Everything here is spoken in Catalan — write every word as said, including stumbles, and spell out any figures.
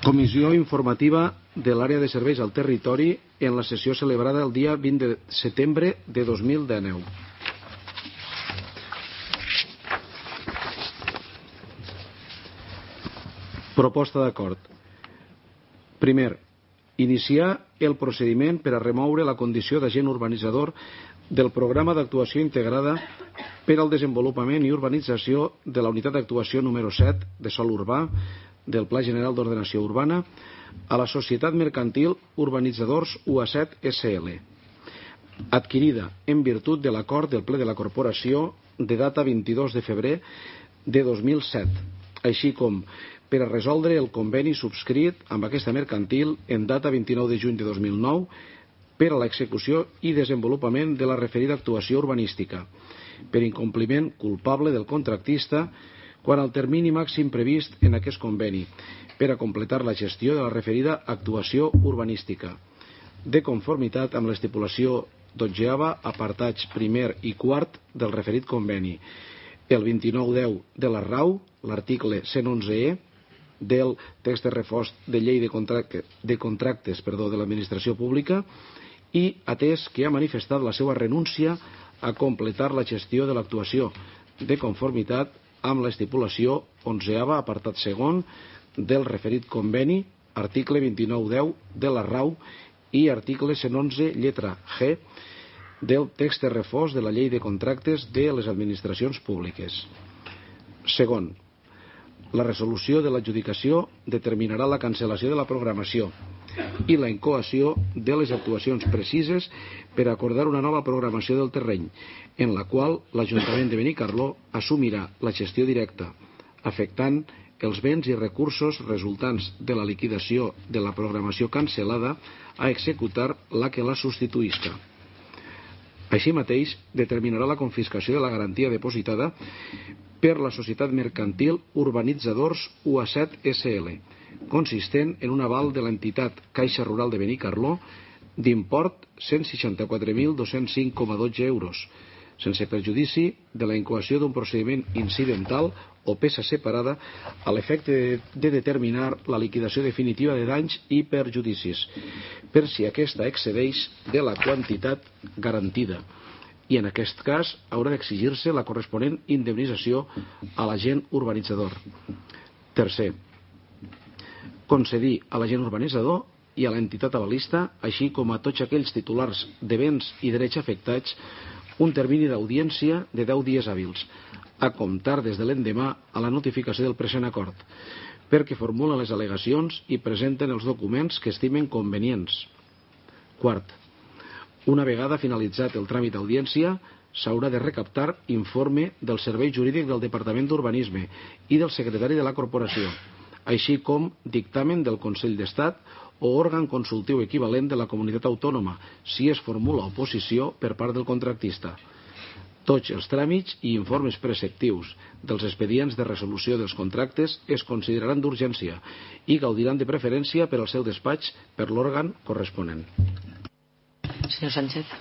Comissió informativa de l'àrea de serveis al territori en la sessió celebrada el dia vint de setembre de dos mil dinou. Proposta d'acord. Primer, iniciar el procediment per a remoure la condició d'agent urbanitzador del programa d'actuació integrada per al desenvolupament i urbanització de la unitat d'actuació número set de sòl urbà del Pla General d'Ordenació Urbana a la Societat Mercantil Urbanitzadors U A set S L, adquirida en virtut de l'acord del ple de la Corporació de data vint-i-dos de febrer de dos mil set, així com per a resoldre el conveni subscrit amb aquesta mercantil en data vint-i-nou de juny de dos mil nou per a l'execució i desenvolupament de la referida actuació urbanística, per incompliment culpable del contractista quan al termini màxim previst en aquest conveni per a completar la gestió de la referida actuació urbanística, de conformitat amb l'estipulació dotzeava, apartats primer i quart del referit conveni, el vint-i-nou deu de la R A U, l'article cent onze E del text de refós de llei de, contracte, de contractes perdó, de l'administració pública, i atès que ha manifestat la seva renúncia a completar la gestió de l'actuació de conformitat amb l'estipulació onzeava, apartat segon del referit conveni, article vint-i-nou deu de la R A U i article cent onze lletra G del text de refós de la llei de contractes de les administracions públiques. Segon, la resolució de l'adjudicació determinarà la cancel·lació de la programació i la incoació de les actuacions precises per acordar una nova programació del terreny, en la qual l'Ajuntament de Benicarló assumirà la gestió directa, afectant els béns i recursos resultants de la liquidació de la programació cancel·lada a executar la que la substituïsca. Així mateix, determinarà la confiscació de la garantia depositada per la Societat Mercantil Urbanitzadors U A set S L, consistent en un aval de l'entitat Caixa Rural de Benicarló d'import cent seixanta-quatre mil dos-cents cinc coma dotze euros, sense perjudici de la incoació d'un procediment incidental o peça separada a l'efecte de determinar la liquidació definitiva de danys i perjudicis, per si aquesta excedeix de la quantitat garantida, i en aquest cas haurà d'exigir-se la corresponent indemnització a l'agent urbanitzador. Tercer, concedir a l'agent urbanitzador i a l'entitat avalista, així com a tots aquells titulars de béns i drets afectats, un termini d'audiència de deu dies hàbils, a comptar des de l'endemà a la notificació del present acord, perquè formulen les al·legacions i presenten els documents que estimen convenients. Quart, una vegada finalitzat el tràmit d'audiència, s'haurà de recaptar informe del Servei Jurídic del Departament d'Urbanisme i del secretari de la Corporació, així com dictamen del Consell d'Estat o òrgan consultiu equivalent de la comunitat autònoma, si es formula oposició per part del contractista. Tots els tràmits i informes preceptius dels expedients de resolució dels contractes es consideraran d'urgència i gaudiran de preferència per al seu despatx per l'òrgan corresponent. Senyor Sánchez.